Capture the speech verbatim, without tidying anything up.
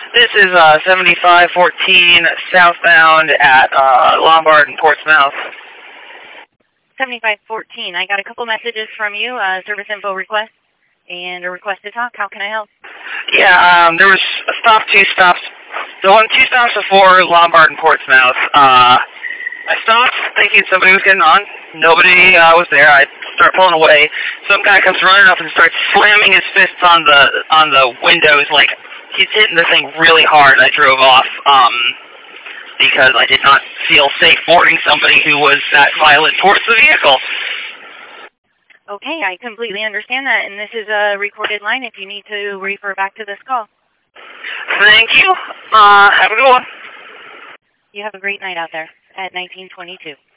This is uh, seventy-five fourteen southbound at uh, Lombard and Portsmouth. seventy-five fourteen. I got a couple messages from you, uh, service info request, and a request to talk. How can I help? Yeah, um, there was a stop, two stops. The one, two stops before Lombard and Portsmouth. Uh, I stopped thinking somebody was getting on. Nobody uh, was there. I start pulling away. Some guy comes running up and starts slamming his fists on the on the windows like he's hitting the thing really hard. I drove off um, because I did not feel safe boarding somebody who was that violent towards the vehicle. Okay, I completely understand that, and this is a recorded line if you need to refer back to this call. Thank you. Uh, have a good one. You have a great night out there at nineteen twenty-two.